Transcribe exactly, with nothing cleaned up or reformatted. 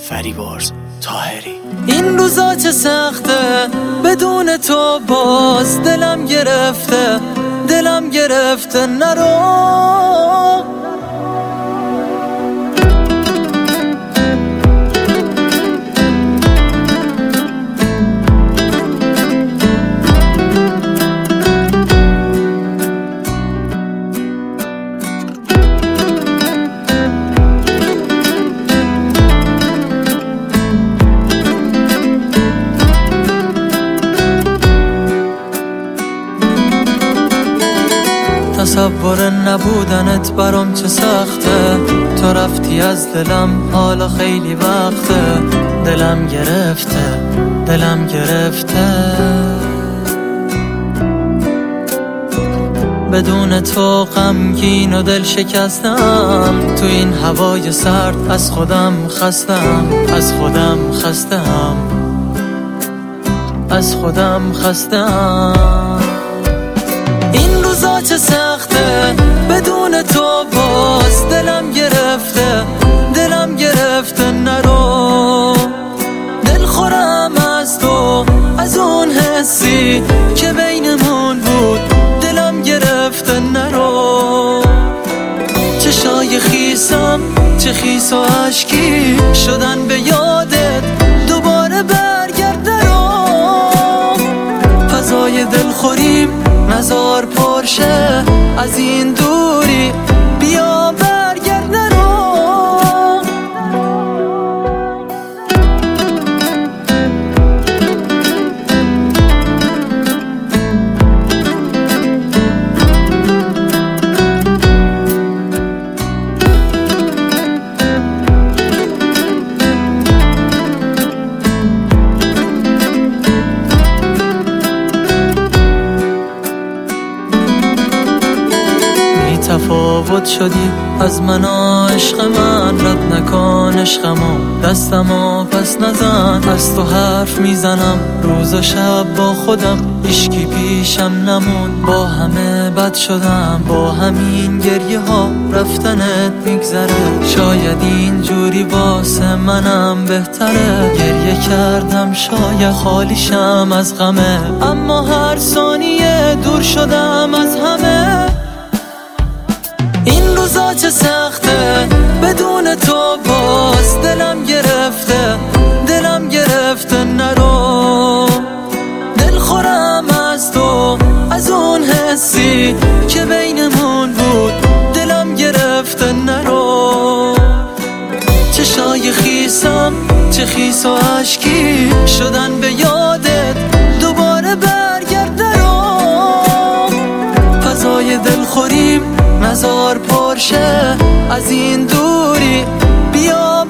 فریبرز طاهری. این روزا چه سخته بدون تو، باز دلم گرفته دلم گرفته نرو. تصور نبودنت برام چه سخته، تو رفتی از دلم حالا خیلی وقته. دلم گرفته دلم گرفته، بدون تو غمگین و دل شکستم. تو این هوای سرد از خودم خستم، از خودم خستم، از خودم خستم. این روزا چه سخته بدون تو، باز دلم گرفته دلم گرفته نرو. دل خورم از تو، از اون حسی که بینمون بود. دلم گرفته نرو. چشای خیسم چه خیس و عشقی شدن به یادت، دوباره برگرد نرو. فضای دل خوریم نزار پرشه، از این دوری بیا برگرد نرو. تفاوت شدی از من و عشق من، رد نکن عشقمو دستمو پس نزن. از تو حرف میزنم روز و شب با خودم، هیچکی پیشم نمون. با همه بد شدم، با همین گریه ها رفتنت میگذره. شاید اینجوری واسه منم بهتره. گریه کردم شاید خالیشم از غمه، اما هر ثانیه دور شدم از همه. این روزا چه سخته بدون تو، باز دلم گرفته دلم گرفته نرو. دل خورم از تو، از اون حسی که بینمون بود. دلم گرفته نرو. چشای خیسم چه خیس و عشقی شدن به یادت، دوباره برگرد نرو. فضای دل خوریم نزار پرشه، از این دوری بیا